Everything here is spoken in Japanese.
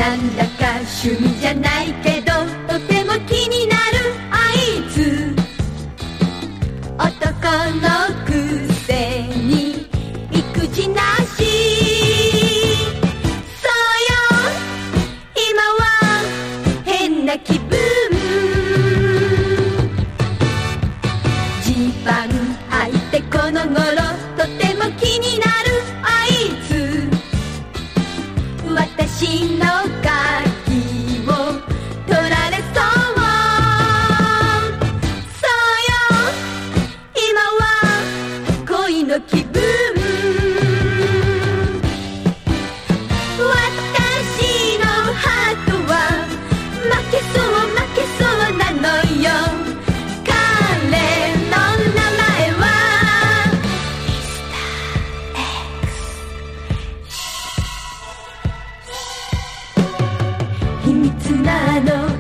なんだか趣味じゃないけどとても気になるあいつ、男のくせに育児なし。そうよ、今は変な気分。ジーパン履いてこの頃とても気になるあいつ、私の鍵を取られそう。そうよ、今は恋の気分。私のハートは負けそうなのよ。彼の名前は秘密なの